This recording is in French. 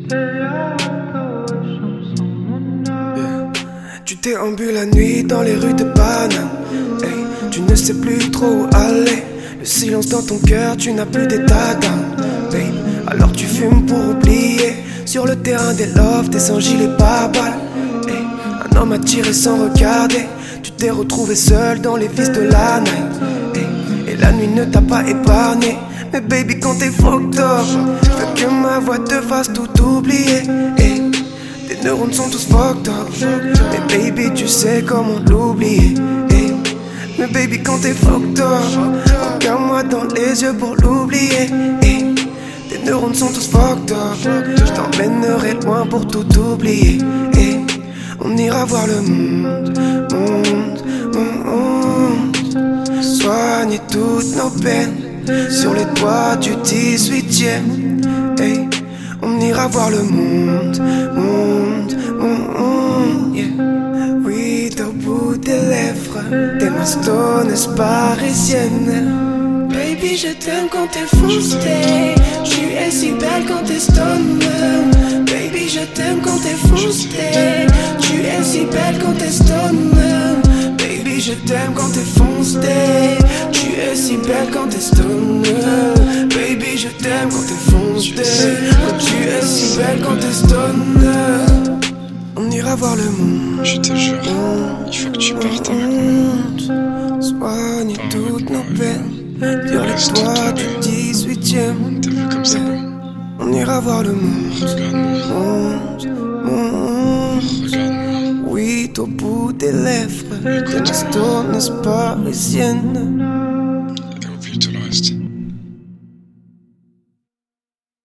Tu déambules la nuit dans les rues de Paname. Hey, tu ne sais plus trop où aller. Le silence dans ton cœur, tu n'as plus d'état d'âme. Babe, alors tu fumes pour oublier. Sur le terrain des lofts, t'es sans gilet pare-balles. Hey, un homme a tiré sans regarder. Tu t'es retrouvé seul dans les vices de la night. Hey, et la nuit ne t'a pas épargné. Mais baby, quand t'es fucked up, je veux que ma voix te fasse tout oublier. Hey, tes neurones sont tous fucked up. Mais baby, tu sais comment l'oublier. Hey, mais baby, quand t'es fucked up, regarde-moi dans les yeux pour l'oublier. Hey, tes neurones sont tous fucked up. Je t'emmènerai loin pour tout oublier. Hey, on ira voir le monde, soigner toutes nos peines sur les toits du 18e. Hey, on ira voir le monde, yeah. Oui, au bout des lèvres, des mastonnes parisiennes. Baby, je t'aime quand t'es fousté. Tu es si belle quand t'es stone. Baby, je t'aime quand t'es fousté. Tu es si belle quand t'es stone. Baby, je t'aime quand t'es foncé. Tu es si belle quand t'es stone. Baby, je t'aime quand t'es foncé. Tu es si belle quand t'es stone. On ira voir le monde. Je te jure, il faut que tu partes avec moi. Soigner toutes nos peines sur les toits du 18e. T'as vu comme c'est beau? On ira voir le monde. Regarde-moi. Regarde-moi. Oui, au bout des lèvres, des mastonnes parisiennes. Et oublie tout le reste.